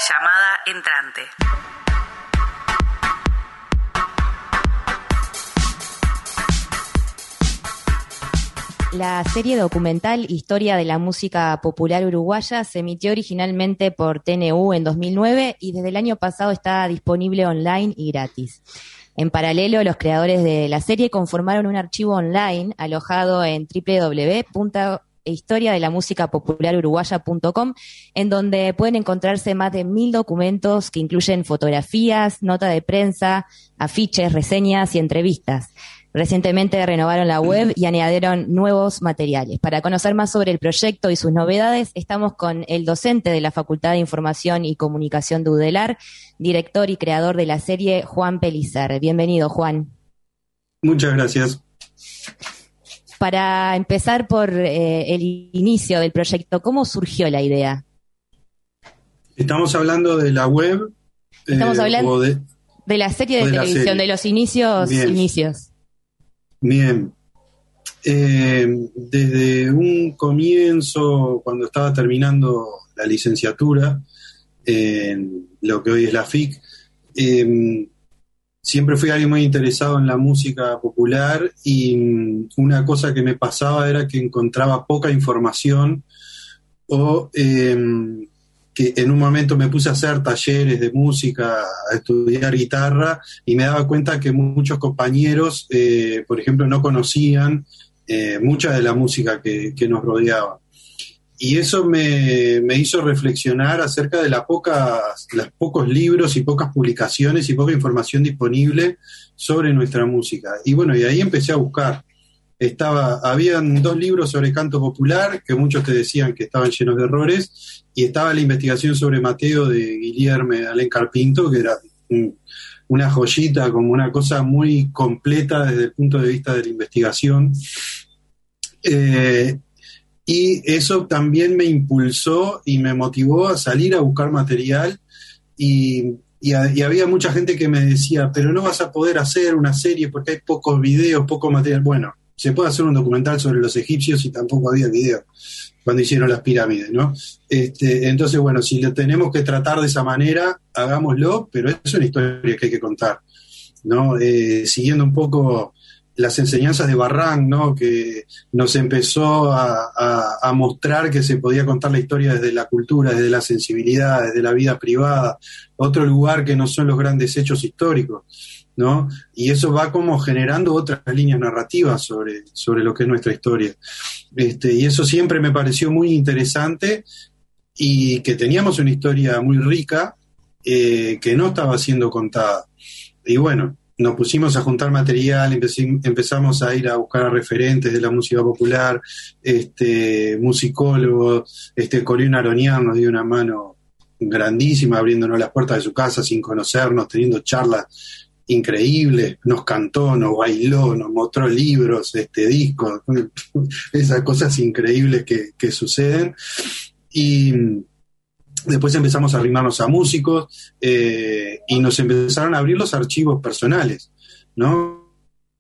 Llamada entrante. La serie documental Historia de la Música Popular Uruguaya se emitió originalmente por TNU en 2009 y desde el año pasado está disponible online y gratis. En paralelo, los creadores de la serie conformaron un archivo online alojado en www.historiadelamusicapopularuruguaya.com, en donde pueden encontrarse más de 1000 documentos que incluyen fotografías, nota de prensa, afiches, reseñas y entrevistas. Recientemente renovaron la web y añadieron nuevos materiales. Para conocer más sobre el proyecto y sus novedades, estamos con el docente de la Facultad de Información y Comunicación de UDELAR, director y creador de la serie, Juan Pellicer. Bienvenido, Juan. Muchas gracias. Para empezar por el inicio del proyecto, ¿cómo surgió la idea? Estamos hablando de la web. Estamos hablando de la serie de televisión, serie. De los inicios. Bien. Desde un comienzo, cuando estaba terminando la licenciatura en lo que hoy es la FIC, siempre fui alguien muy interesado en la música popular y una cosa que me pasaba era que encontraba poca información o que en un momento me puse a hacer talleres de música, a estudiar guitarra y me daba cuenta que muchos compañeros, por ejemplo, no conocían mucha de la música que nos rodeaba. Y eso me hizo reflexionar acerca de los pocos libros y pocas publicaciones y poca información disponible sobre nuestra música. Y bueno, y ahí empecé a buscar. Habían 2 libros sobre canto popular, que muchos te decían que estaban llenos de errores, y estaba la investigación sobre Mateo de Guillermo Alén Carpinto, que era una joyita, como una cosa muy completa desde el punto de vista de la investigación. Y eso también me impulsó y me motivó a salir a buscar material y había mucha gente que me decía, pero no vas a poder hacer una serie porque hay pocos videos, poco material. Bueno, se puede hacer un documental sobre los egipcios y tampoco había video cuando hicieron las pirámides, ¿no? Entonces, bueno, si lo tenemos que tratar de esa manera, hagámoslo, pero es una historia que hay que contar, ¿no? Siguiendo un poco las enseñanzas de Barrán, ¿no? Que nos empezó a mostrar que se podía contar la historia desde la cultura, desde la sensibilidad, desde la vida privada, otro lugar que no son los grandes hechos históricos, ¿no? Y eso va como generando otras líneas narrativas sobre lo que es nuestra historia. Y eso siempre me pareció muy interesante y que teníamos una historia muy rica que no estaba siendo contada. Y bueno, nos pusimos a juntar material, empezamos a ir a buscar a referentes de la música popular, musicólogos, Colín Aronian nos dio una mano grandísima abriéndonos las puertas de su casa sin conocernos, teniendo charlas increíbles, nos cantó, nos bailó, nos mostró libros, discos, esas cosas increíbles que suceden. Y después empezamos a arrimarnos a músicos y nos empezaron a abrir los archivos personales, ¿no?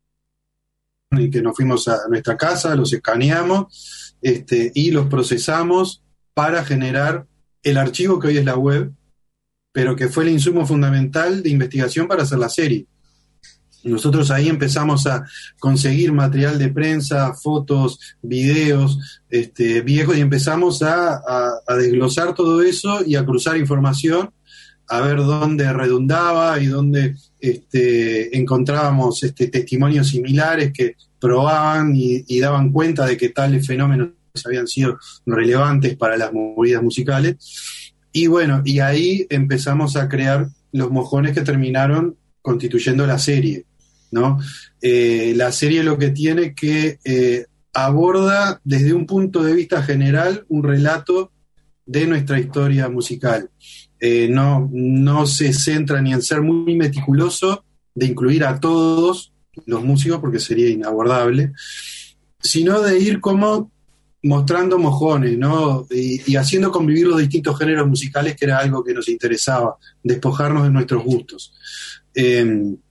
Y que nos fuimos a nuestra casa, los escaneamos y los procesamos para generar el archivo que hoy es la web, pero que fue el insumo fundamental de investigación para hacer la serie. Nosotros ahí empezamos a conseguir material de prensa, fotos, videos viejos, y empezamos a desglosar todo eso y a cruzar información, a ver dónde redundaba y dónde encontrábamos testimonios similares que probaban y daban cuenta de que tales fenómenos habían sido relevantes para las movidas musicales. Y bueno, y ahí empezamos a crear los mojones que terminaron constituyendo la serie, ¿no? La serie lo que tiene que aborda desde un punto de vista general un relato de nuestra historia musical. No se centra ni en ser muy meticuloso de incluir a todos los músicos porque sería inabordable, sino de ir como mostrando mojones, ¿no? Y haciendo convivir los distintos géneros musicales, que era algo que nos interesaba, despojarnos de nuestros gustos.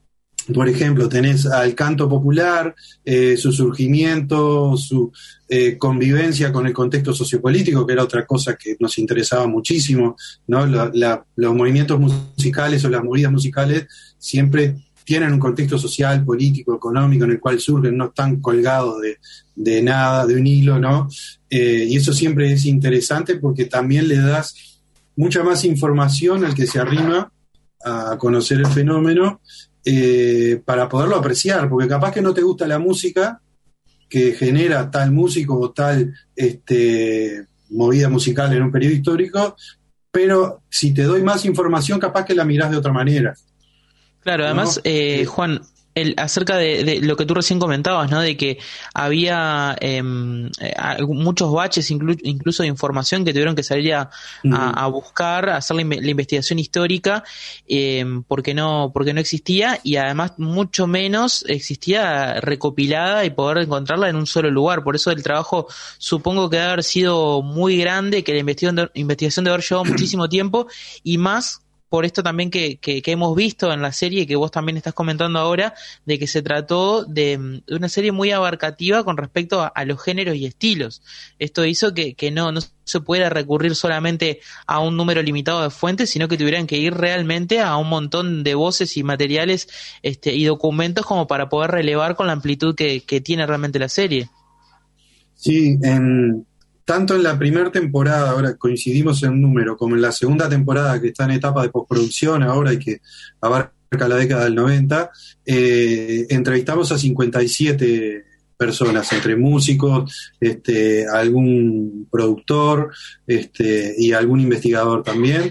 Por ejemplo, tenés al canto popular, su surgimiento, su convivencia con el contexto sociopolítico, que era otra cosa que nos interesaba muchísimo, ¿no? Los movimientos musicales o las movidas musicales siempre tienen un contexto social, político, económico en el cual surgen, no están colgados de nada, de un hilo, ¿no? Y eso siempre es interesante porque también le das mucha más información al que se arrima a conocer el fenómeno, para poderlo apreciar, porque capaz que no te gusta la música que genera tal músico o tal movida musical en un periodo histórico, pero si te doy más información, capaz que la mirás de otra manera. Claro, además, ¿no? Juan, acerca de lo que tú recién comentabas, ¿no? De que había muchos baches, incluso de información que tuvieron que salir a buscar, a hacer la investigación histórica, porque no existía, y además mucho menos existía recopilada y poder encontrarla en un solo lugar. Por eso el trabajo supongo que debe haber sido muy grande, que la investigación debe haber llevado muchísimo tiempo, y más por esto también que hemos visto en la serie, que vos también estás comentando ahora, de que se trató de una serie muy abarcativa con respecto a los géneros y estilos. Esto hizo que no se pudiera recurrir solamente a un número limitado de fuentes, sino que tuvieran que ir realmente a un montón de voces y materiales y documentos como para poder relevar con la amplitud que tiene realmente la serie. Sí, tanto en la primera temporada, ahora coincidimos en un número, como en la segunda temporada, que está en etapa de postproducción ahora y que abarca la década del 90, entrevistamos a 57 personas, entre músicos, algún productor, y algún investigador también.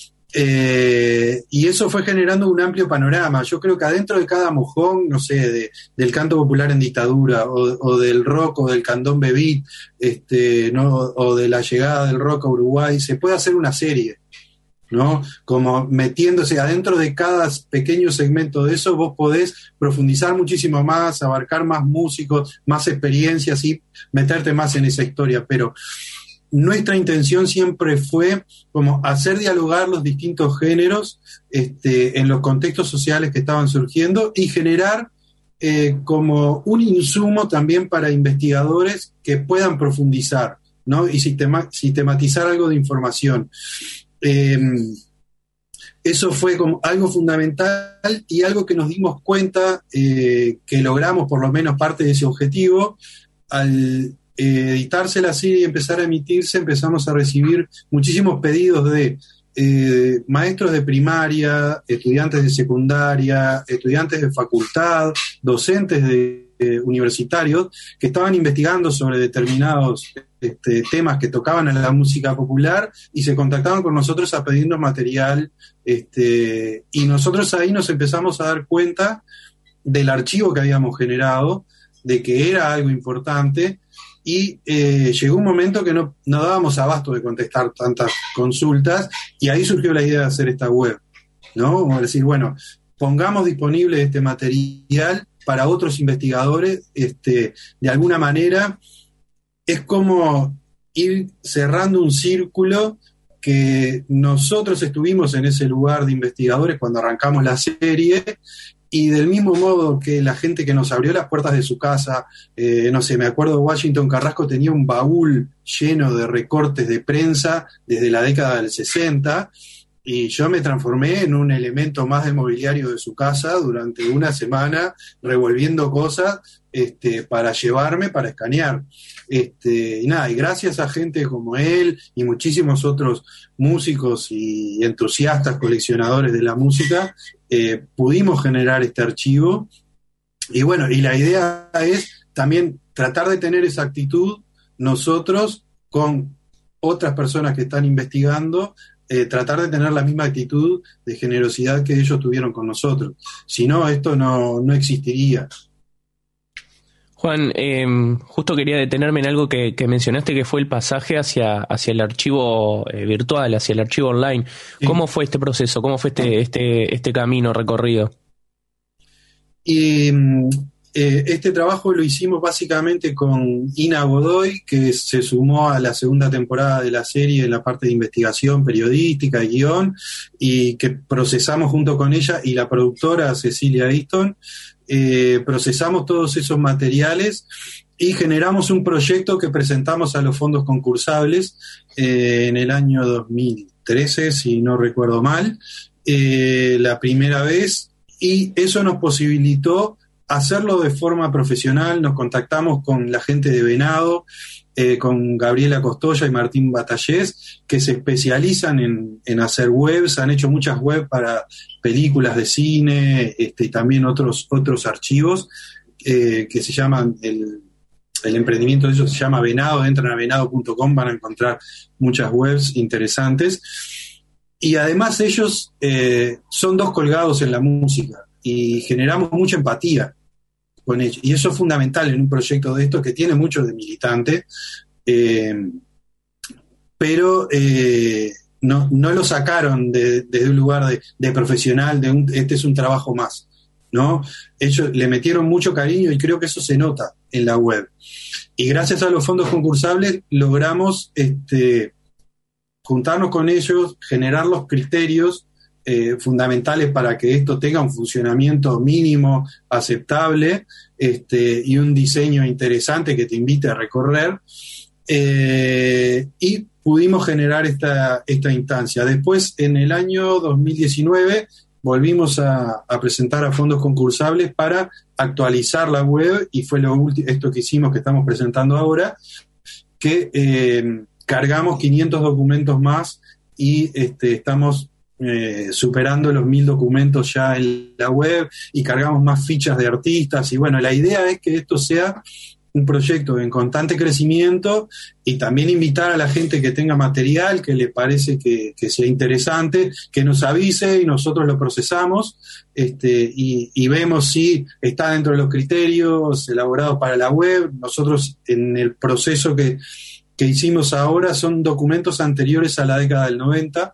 Y eso fue generando un amplio panorama. Yo creo que adentro de cada mojón, no sé, del canto popular en dictadura, o del rock, o del candombe beat, ¿no? O de la llegada del rock a Uruguay, se puede hacer una serie, ¿no? Como metiéndose adentro de cada pequeño segmento de eso, vos podés profundizar muchísimo más, abarcar más músicos, más experiencias y meterte más en esa historia. Pero nuestra intención siempre fue como hacer dialogar los distintos géneros en los contextos sociales que estaban surgiendo y generar como un insumo también para investigadores que puedan profundizar, ¿no? Y sistematizar algo de información. Eso fue como algo fundamental y algo que nos dimos cuenta que logramos por lo menos parte de ese objetivo al editarse la serie y empezar a emitirse. Empezamos a recibir muchísimos pedidos de maestros de primaria, estudiantes de secundaria, estudiantes de facultad, docentes universitarios que estaban investigando sobre determinados temas que tocaban a la música popular y se contactaban con nosotros a pedirnos material, y nosotros ahí nos empezamos a dar cuenta del archivo que habíamos generado, de que era algo importante. Y llegó un momento que no dábamos abasto de contestar tantas consultas, y ahí surgió la idea de hacer esta web, ¿no? Como decir, bueno, pongamos disponible este material para otros investigadores, de alguna manera es como ir cerrando un círculo que nosotros estuvimos en ese lugar de investigadores cuando arrancamos la serie. Y del mismo modo que la gente que nos abrió las puertas de su casa, no sé, me acuerdo Washington Carrasco tenía un baúl lleno de recortes de prensa desde la década del 60, y yo me transformé en un elemento más del mobiliario de su casa durante una semana, revolviendo cosas para llevarme, para escanear. Y nada, y gracias a gente como él y muchísimos otros músicos y entusiastas coleccionadores de la música, pudimos generar este archivo. Y bueno, y la idea es también tratar de tener esa actitud nosotros con otras personas que están investigando, tratar de tener la misma actitud de generosidad que ellos tuvieron con nosotros. Si no, esto no existiría. Juan, justo quería detenerme en algo que mencionaste, que fue el pasaje hacia el archivo virtual, hacia el archivo online. Sí. ¿Cómo fue este proceso? ¿Cómo fue este camino recorrido? Y Este trabajo lo hicimos básicamente con Ina Godoy, que se sumó a la segunda temporada de la serie en la parte de investigación periodística y guión, y que procesamos junto con ella y la productora Cecilia Easton, procesamos todos esos materiales y generamos un proyecto que presentamos a los fondos concursables en el año 2013, si no recuerdo mal, la primera vez, y eso nos posibilitó hacerlo de forma profesional. Nos contactamos con la gente de Venado, con Gabriela Costoya y Martín Batallés, que se especializan en hacer webs, han hecho muchas webs para películas de cine, y también otros archivos, que se llaman, el emprendimiento de ellos se llama Venado. Entran a venado.com, van a encontrar muchas webs interesantes, y además ellos son dos colgados en la música, y generamos mucha empatía con ellos, y eso es fundamental en un proyecto de estos que tiene mucho de militante, pero no lo sacaron desde un lugar de profesional, este es un trabajo más, ¿no? Ellos le metieron mucho cariño y creo que eso se nota en la web, y gracias a los fondos concursables logramos juntarnos con ellos, generar los criterios fundamentales para que esto tenga un funcionamiento mínimo aceptable, y un diseño interesante que te invite a recorrer, y pudimos generar esta instancia. Después, en el año 2019, volvimos a presentar a fondos concursables para actualizar la web, y fue esto que hicimos, que estamos presentando ahora, que cargamos 500 documentos más, y estamos superando los 1000 documentos ya en la web, y cargamos más fichas de artistas, y bueno, la idea es que esto sea un proyecto en constante crecimiento, y también invitar a la gente que tenga material que le parece que sea interesante, que nos avise y nosotros lo procesamos, y vemos si está dentro de los criterios elaborados para la web. Nosotros, en el proceso que hicimos ahora, son documentos anteriores a la década del 90.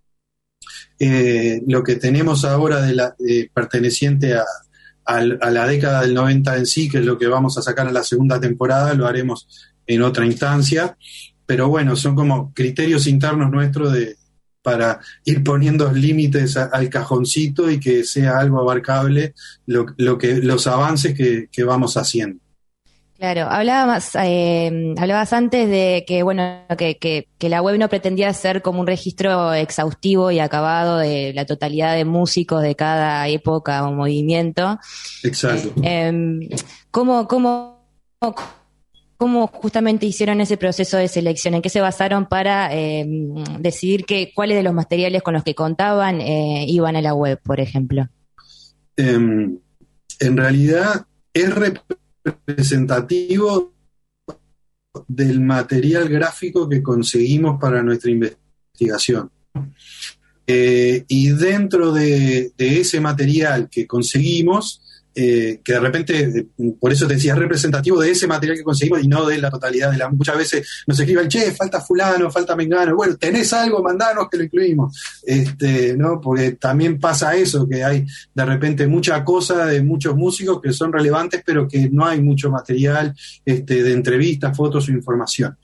Lo que tenemos ahora perteneciente a la década del 90 en sí, que es lo que vamos a sacar en la segunda temporada, lo haremos en otra instancia, pero bueno, son como criterios internos nuestros para ir poniendo límites al cajoncito, y que sea algo abarcable los avances que vamos haciendo. Claro, hablabas antes de que, bueno, que la web no pretendía ser como un registro exhaustivo y acabado de la totalidad de músicos de cada época o movimiento. Exacto. ¿Cómo justamente hicieron ese proceso de selección? ¿En qué se basaron para decidir cuáles de los materiales con los que contaban iban a la web, por ejemplo? En realidad es representativo del material gráfico que conseguimos para nuestra investigación. Y dentro de ese material que conseguimos, que de repente, por eso te decía, es representativo de ese material que conseguimos y no de la totalidad de la... Muchas veces nos escriben, che, falta fulano, falta mengano, bueno, tenés algo, mandanos que lo incluimos, ¿no? Porque también pasa eso, que hay de repente mucha cosa de muchos músicos que son relevantes, pero que no hay mucho material de entrevistas, fotos o información.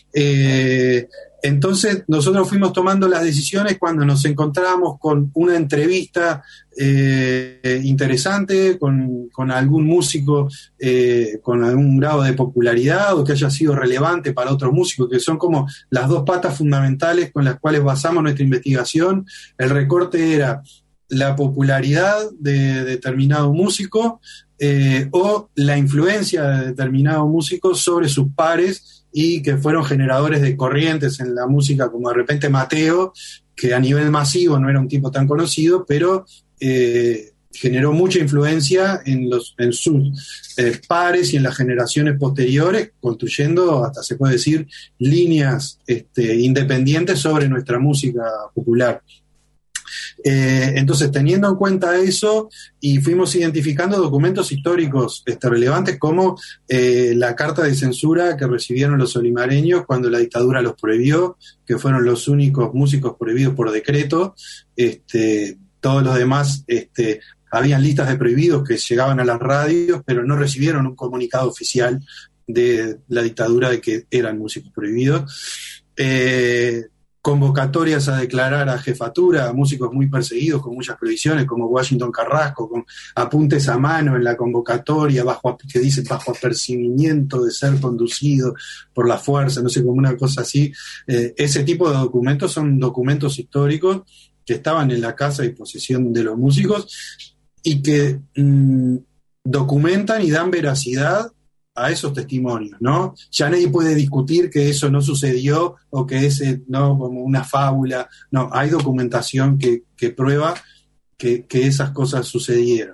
Entonces nosotros fuimos tomando las decisiones cuando nos encontrábamos con una entrevista interesante, con algún músico con algún grado de popularidad o que haya sido relevante para otros músicos, que son como las dos patas fundamentales con las cuales basamos nuestra investigación. El recorte era la popularidad de determinado músico o la influencia de determinado músico sobre sus pares, y que fueron generadores de corrientes en la música, como de repente Mateo, que a nivel masivo no era un tipo tan conocido, pero generó mucha influencia en sus pares y en las generaciones posteriores, construyendo, hasta se puede decir, líneas independientes sobre nuestra música popular. Entonces, teniendo en cuenta eso, y fuimos identificando documentos históricos relevantes, como la carta de censura que recibieron los olimareños cuando la dictadura los prohibió, que fueron los únicos músicos prohibidos por decreto. Todos los demás habían listas de prohibidos que llegaban a las radios, pero no recibieron un comunicado oficial de la dictadura de que eran músicos prohibidos. Convocatorias a declarar a jefatura a músicos muy perseguidos con muchas prohibiciones, como Washington Carrasco, con apuntes a mano en la convocatoria que dice bajo apercibimiento de ser conducido por la fuerza, no sé, como una cosa así. Ese tipo de documentos son documentos históricos que estaban en la casa y posesión de los músicos y que documentan y dan veracidad a esos testimonios, ¿no? Ya nadie puede discutir que eso no sucedió o que es no como una fábula. No, hay documentación que prueba que esas cosas sucedieron.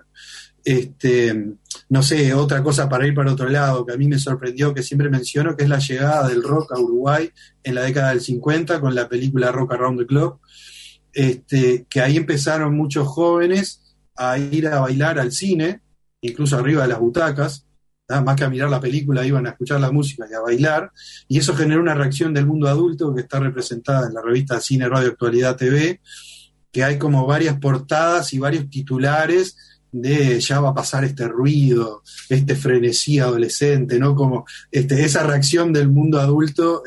No sé, otra cosa para ir para otro lado que a mí me sorprendió, que siempre menciono, que es la llegada del rock a Uruguay en la década del 50 con la película Rock Around the Clock, que ahí empezaron muchos jóvenes a ir a bailar al cine, incluso arriba de las butacas. Más que a mirar la película, iban a escuchar la música y a bailar, y eso generó una reacción del mundo adulto que está representada en la revista Cine, Radio, Actualidad TV, que hay como varias portadas y varios titulares de ya va a pasar este ruido, este frenesí adolescente, ¿no? Como esa reacción del mundo adulto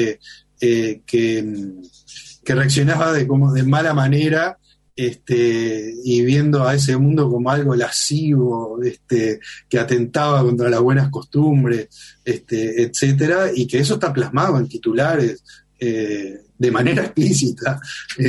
que reaccionaba de mala manera, y viendo a ese mundo como algo lascivo, que atentaba contra las buenas costumbres, etcétera, y que eso está plasmado en titulares de manera explícita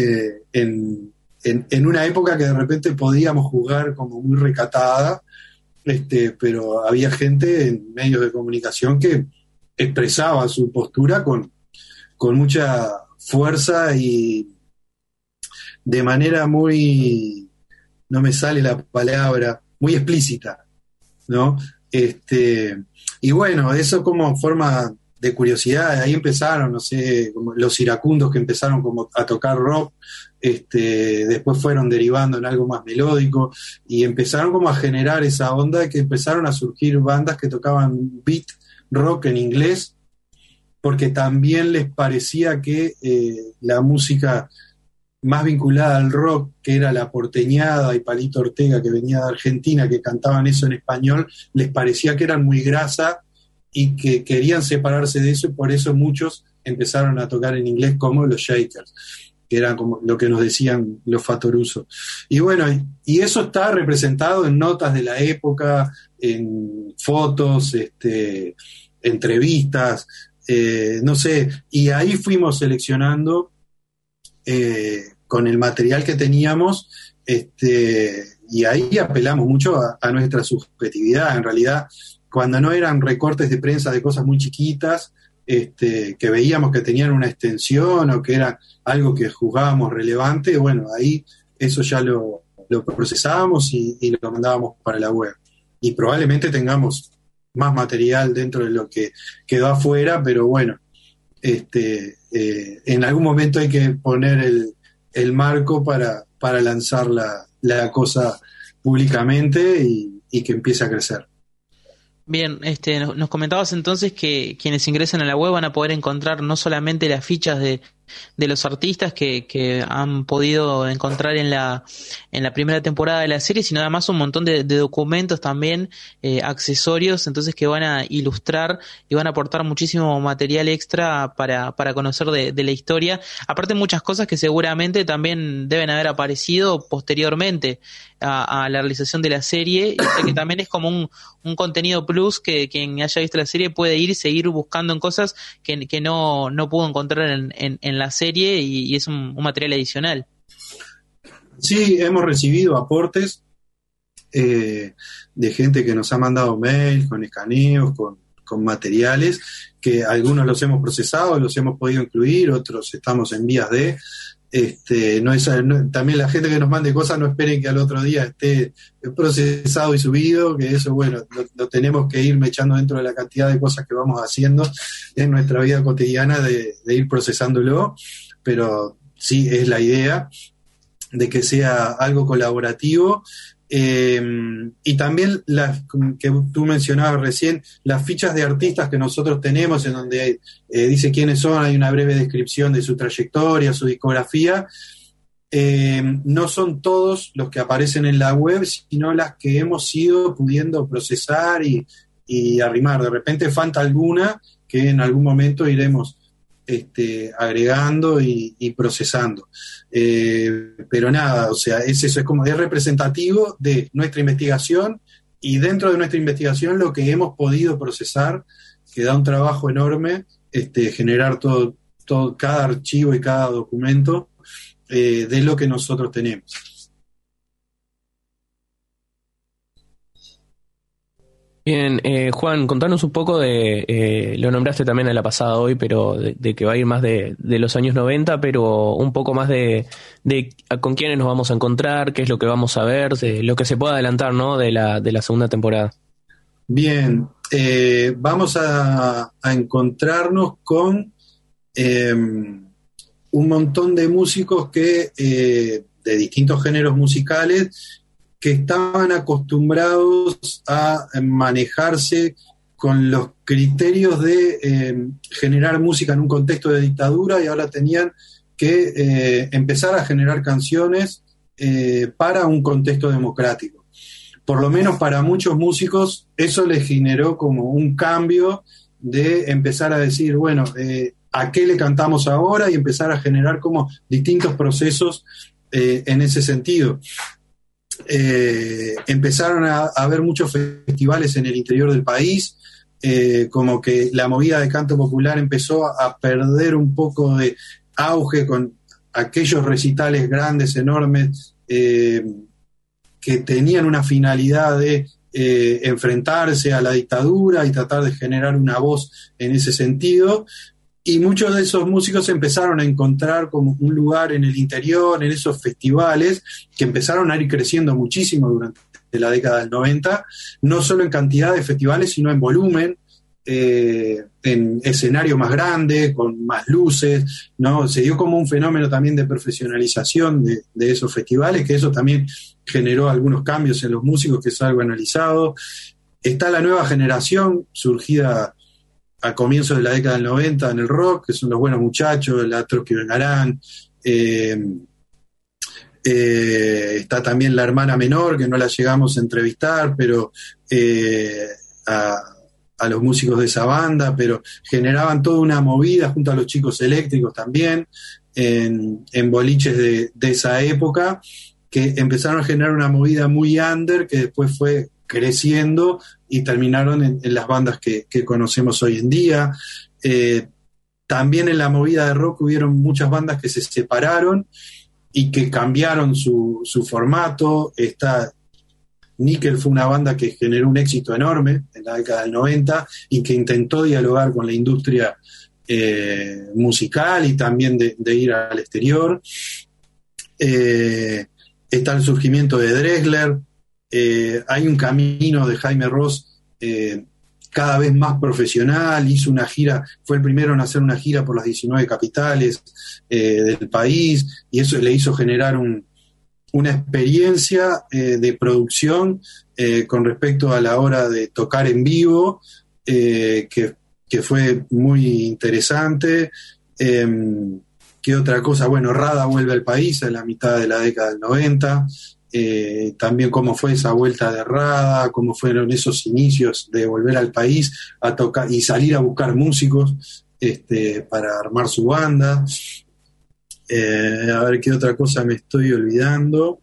en una época que de repente podíamos juzgar como muy recatada, pero había gente en medios de comunicación que expresaba su postura con mucha fuerza y de manera muy, no me sale la palabra, muy explícita, ¿no? Y bueno, eso como forma de curiosidad, ahí empezaron, no sé, como los iracundos que empezaron como a tocar rock, después fueron derivando en algo más melódico, y empezaron como a generar esa onda de que empezaron a surgir bandas que tocaban beat rock en inglés, porque también les parecía que la música más vinculada al rock, que era La Porteñada y Palito Ortega, que venía de Argentina, que cantaban eso en español, les parecía que eran muy grasa y que querían separarse de eso, y por eso muchos empezaron a tocar en inglés, como los Shakers, que eran como lo que nos decían los Fatoruso. Y bueno, y eso está representado en notas de la época, en fotos, entrevistas, no sé, y ahí fuimos seleccionando con el material que teníamos, y ahí apelamos mucho a nuestra subjetividad. En realidad, cuando no eran recortes de prensa de cosas muy chiquitas, que veíamos que tenían una extensión o que era algo que juzgábamos relevante, bueno, ahí eso ya lo procesábamos y lo mandábamos para la web. Y probablemente tengamos más material dentro de lo que quedó afuera, pero bueno, en algún momento hay que poner el marco para lanzar la cosa públicamente y que empiece a crecer. Bien, nos comentabas entonces que quienes ingresen a la web van a poder encontrar no solamente las fichas de los artistas que han podido encontrar en la primera temporada de la serie, sino además un montón de documentos también, accesorios, entonces que van a ilustrar y van a aportar muchísimo material extra para conocer de la historia. Aparte muchas cosas que seguramente también deben haber aparecido posteriormente a la realización de la serie, y que también es como un contenido plus que quien haya visto la serie puede ir y seguir buscando en cosas que no pudo encontrar en la serie, y es un material adicional. Sí, hemos recibido aportes de gente que nos ha mandado mails con escaneos, con materiales, que algunos los hemos procesado, los hemos podido incluir, otros estamos en vías de... también la gente que nos mande cosas no esperen que al otro día esté procesado y subido, que eso, bueno, lo tenemos que ir echando dentro de la cantidad de cosas que vamos haciendo en nuestra vida cotidiana de ir procesándolo, pero sí es la idea de que sea algo colaborativo. Y también las que tú mencionabas recién, las fichas de artistas que nosotros tenemos, en donde dice quiénes son, hay una breve descripción de su trayectoria, su discografía, No son todos los que aparecen en la web, sino las que hemos ido pudiendo procesar y arrimar. De repente falta alguna que en algún momento iremos agregando y procesando. Pero nada, o sea, eso, es como es representativo de nuestra investigación, y dentro de nuestra investigación lo que hemos podido procesar, que da un trabajo enorme, generar todo, cada archivo y cada documento de lo que nosotros tenemos. Bien, Juan, contanos un poco lo nombraste también a la pasada hoy, pero de que va a ir más de los años 90, pero un poco más de con quiénes nos vamos a encontrar, qué es lo que vamos a ver, de lo que se pueda adelantar, ¿no?, de la segunda temporada. Bien, vamos a encontrarnos con un montón de músicos que de distintos géneros musicales, que estaban acostumbrados a manejarse con los criterios de generar música en un contexto de dictadura, y ahora tenían que empezar a generar canciones para un contexto democrático. Por lo menos para muchos músicos eso les generó como un cambio de empezar a decir, bueno, ¿a qué le cantamos ahora? Y empezar a generar como distintos procesos en ese sentido. Empezaron a haber muchos festivales en el interior del país, como que la movida de canto popular empezó a perder un poco de auge con aquellos recitales grandes, enormes, que tenían una finalidad de enfrentarse a la dictadura y tratar de generar una voz en ese sentido. Y muchos de esos músicos empezaron a encontrar como un lugar en el interior, en esos festivales, que empezaron a ir creciendo muchísimo durante la década del 90, no solo en cantidad de festivales, sino en volumen, en escenario más grande, con más luces, ¿no? Se dio como un fenómeno también de profesionalización de esos festivales, que eso también generó algunos cambios en los músicos, que es algo analizado. Está la nueva generación surgida a comienzos de la década del 90 en el rock, que son los Buenos Muchachos, la Trotsky Vengarán, está también la hermana menor, que no la llegamos a entrevistar, pero a los músicos de esa banda, pero generaban toda una movida junto a los Chicos Eléctricos también, en boliches de esa época, que empezaron a generar una movida muy under, que después fue creciendo y terminaron en las bandas que conocemos hoy en día. También en la movida de rock hubieron muchas bandas que se separaron y que cambiaron su formato. Nickel fue una banda que generó un éxito enorme en la década del 90 y que intentó dialogar con la industria musical y también de ir al exterior. Está el surgimiento de Drexler. Hay un camino de Jaime Ross cada vez más profesional. Hizo una gira, fue el primero en hacer una gira por las 19 capitales del país, y eso le hizo generar una experiencia de producción con respecto a la hora de tocar en vivo, que fue muy interesante. ¿Qué otra cosa? Bueno, Rada vuelve al país en la mitad de la década del 90. También cómo fue esa vuelta de Rada, cómo fueron esos inicios de volver al país a tocar y salir a buscar músicos para armar su banda. A ver qué otra cosa me estoy olvidando.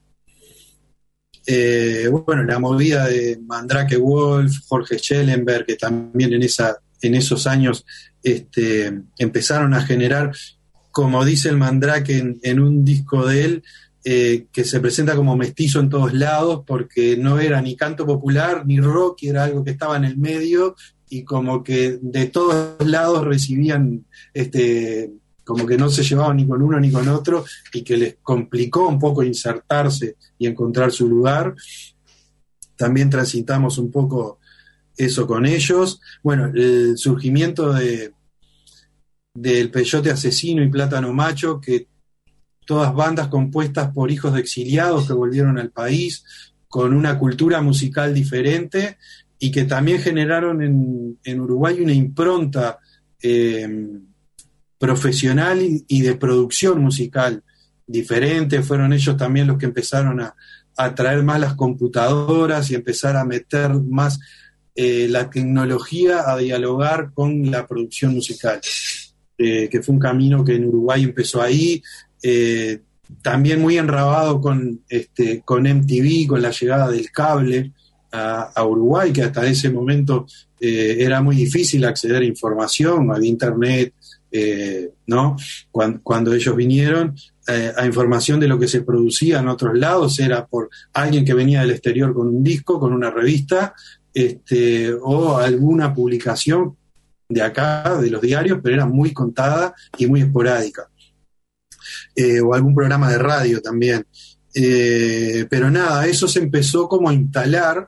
Bueno, la movida de Mandrake Wolf, Jorge Schellenberg, que también en esos años empezaron a generar, como dice el Mandrake en un disco de él, que se presenta como mestizo en todos lados, porque no era ni canto popular ni rock, era algo que estaba en el medio, y como que de todos lados recibían, como que no se llevaban ni con uno ni con otro, y que les complicó un poco insertarse y encontrar su lugar. También transitamos un poco eso con ellos. Bueno, el surgimiento del Peyote Asesino y Plátano Macho, que todas bandas compuestas por hijos de exiliados que volvieron al país, con una cultura musical diferente, y que también generaron en Uruguay una impronta profesional y de producción musical diferente, fueron ellos también los que empezaron a traer más las computadoras y empezar a meter más la tecnología a dialogar con la producción musical, que fue un camino que en Uruguay empezó ahí, también muy enrabado con MTV, con la llegada del cable a Uruguay, que hasta ese momento era muy difícil acceder a información, había internet, ¿no? Cuando ellos vinieron, a información de lo que se producía en otros lados era por alguien que venía del exterior con un disco, con una revista, o alguna publicación de acá, de los diarios, pero era muy contada y muy esporádica. O algún programa de radio también. Pero nada, eso se empezó como a instalar,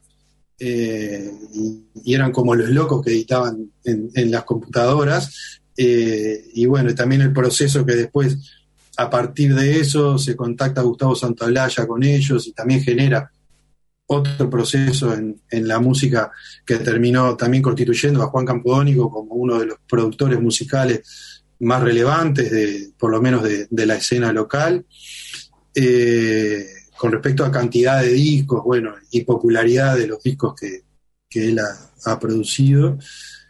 y eran como los locos que editaban en las computadoras, y bueno, también el proceso que después, a partir de eso, se contacta a Gustavo Santaolalla con ellos y también genera otro proceso en la música que terminó también constituyendo a Juan Campodónico como uno de los productores musicales más relevantes, por lo menos de la escena local, con respecto a cantidad de discos, bueno, y popularidad de los discos que él ha producido.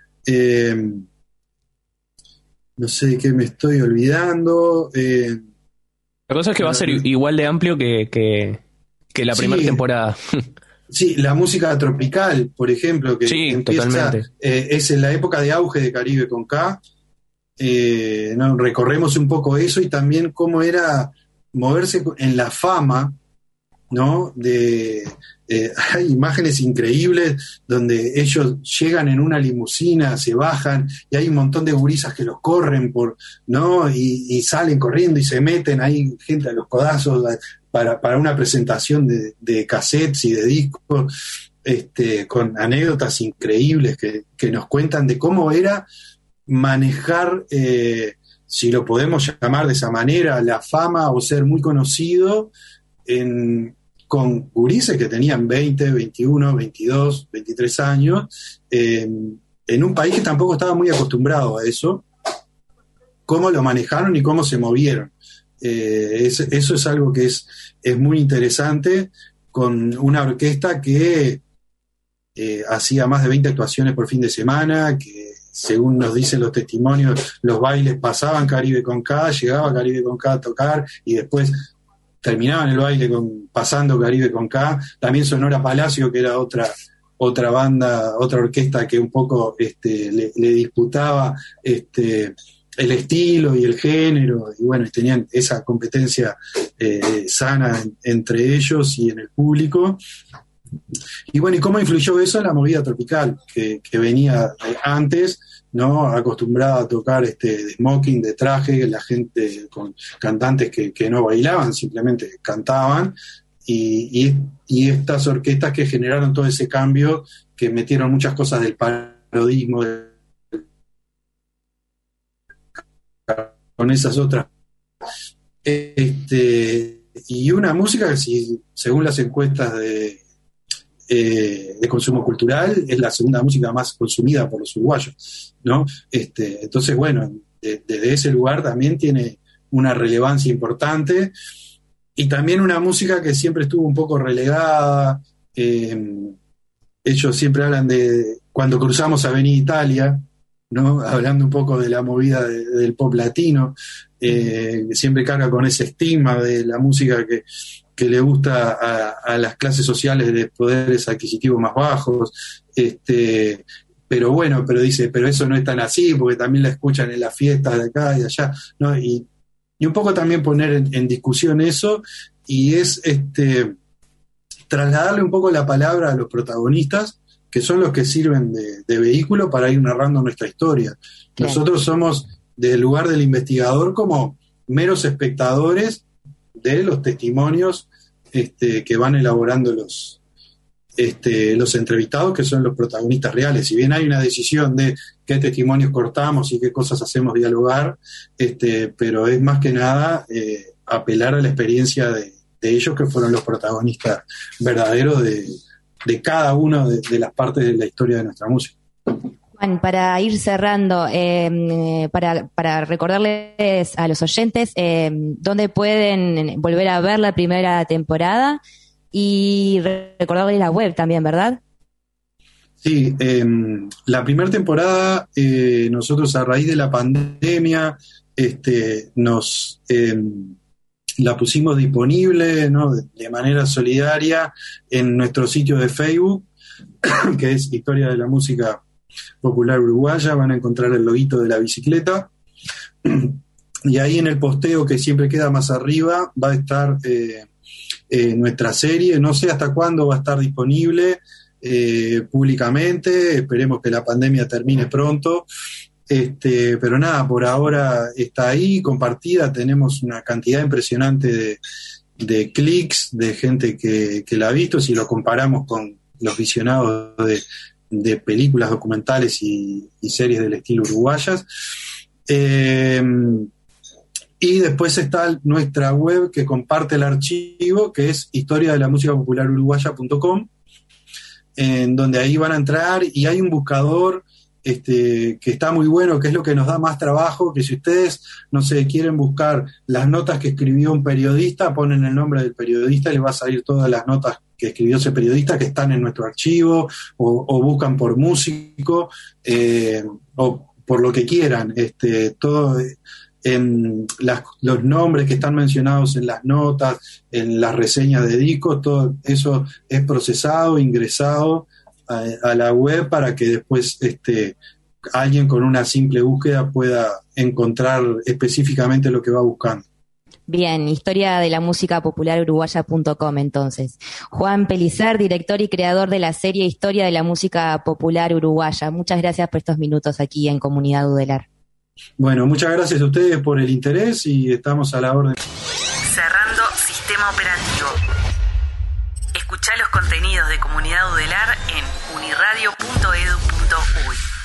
No sé de qué me estoy olvidando. La cosa es que va a ser igual de amplio que la primera temporada. Sí, la música tropical, por ejemplo, que sí, empieza, totalmente. Es en la época de auge de Caribe con K. ¿No? Recorremos un poco eso y también cómo era moverse en la fama, ¿no? Hay imágenes increíbles donde ellos llegan en una limusina, se bajan y hay un montón de gurisas que los corren ¿no? Y salen corriendo y se meten, hay gente a los codazos para una presentación de cassettes y de discos, con anécdotas increíbles que nos cuentan de cómo era manejar, si lo podemos llamar de esa manera, la fama o ser muy conocido con gurises que tenían 20, 21, 22, 23 años, en un país que tampoco estaba muy acostumbrado a eso, cómo lo manejaron y cómo se movieron. Eso es algo que es muy interesante, con una orquesta que hacía más de 20 actuaciones por fin de semana, que según nos dicen los testimonios, los bailes pasaban Caribe con K, llegaba Caribe con K a tocar y después terminaban el baile pasando Caribe con K. También Sonora Palacio, que era otra banda, otra orquesta que un poco le disputaba el estilo y el género, y bueno, tenían esa competencia sana entre ellos y en el público. Y bueno, ¿y cómo influyó eso en la movida tropical que venía antes, ¿no? Acostumbrada a tocar de smoking, de traje, la gente con cantantes que no bailaban, simplemente cantaban, y estas orquestas que generaron todo ese cambio, que metieron muchas cosas del parodismo, con esas otras. Y una música que, según las encuestas de consumo cultural, es la segunda música más consumida por los uruguayos, ¿no? Entonces, bueno, desde ese lugar también tiene una relevancia importante, y también una música que siempre estuvo un poco relegada. Ellos siempre hablan de cuando cruzamos Avenida Italia, ¿no? Hablando un poco de la movida del pop latino, siempre carga con ese estigma de la música que le gusta a las clases sociales de poderes adquisitivos más bajos, pero bueno, pero dice, pero eso no es tan así, porque también la escuchan en las fiestas de acá y de allá, ¿no? Y un poco también poner en discusión eso, y es trasladarle un poco la palabra a los protagonistas, que son los que sirven de vehículo para ir narrando nuestra historia. Claro. Nosotros somos, del lugar del investigador, como meros espectadores de los testimonios que van elaborando los entrevistados, que son los protagonistas reales. Si bien hay una decisión de qué testimonios cortamos y qué cosas hacemos dialogar, pero es más que nada apelar a la experiencia de ellos, que fueron los protagonistas verdaderos de cada una de las partes de la historia de nuestra música. Juan, para ir cerrando, para recordarles a los oyentes dónde pueden volver a ver la primera temporada y recordarles la web también, ¿verdad? Sí, la primera temporada nosotros a raíz de la pandemia nos la pusimos disponible, ¿no?, de manera solidaria en nuestro sitio de Facebook, que es Historia de la Música Popular Uruguaya. Van a encontrar el loguito de la bicicleta y ahí en el posteo que siempre queda más arriba va a estar nuestra serie. No sé hasta cuándo va a estar disponible públicamente, esperemos que la pandemia termine pronto, pero nada, por ahora está ahí compartida. Tenemos una cantidad impresionante de clics, de gente que la ha visto, si lo comparamos con los visionados de películas documentales y series del estilo uruguayas. Y después está nuestra web que comparte el archivo, que es historiadelamusicapopular.uruguaya.com, en donde ahí van a entrar y hay un buscador que está muy bueno, que es lo que nos da más trabajo, que si ustedes, no sé, quieren buscar las notas que escribió un periodista, ponen el nombre del periodista y les va a salir todas las notas que escribió ese periodista que están en nuestro archivo, o buscan por músico, o por lo que quieran, todo los nombres que están mencionados en las notas, en las reseñas de discos, todo eso es procesado, ingresado a la web para que después alguien con una simple búsqueda pueda encontrar específicamente lo que va buscando. Bien, historia de la música popular uruguaya.com entonces. Juan Pellicer, director y creador de la serie Historia de la Música Popular Uruguaya. Muchas gracias por estos minutos aquí en Comunidad Udelar. Bueno, muchas gracias a ustedes por el interés y estamos a la orden. Cerrando sistema operativo. Escuchá los contenidos de Comunidad Udelar en uniradio.edu.uy.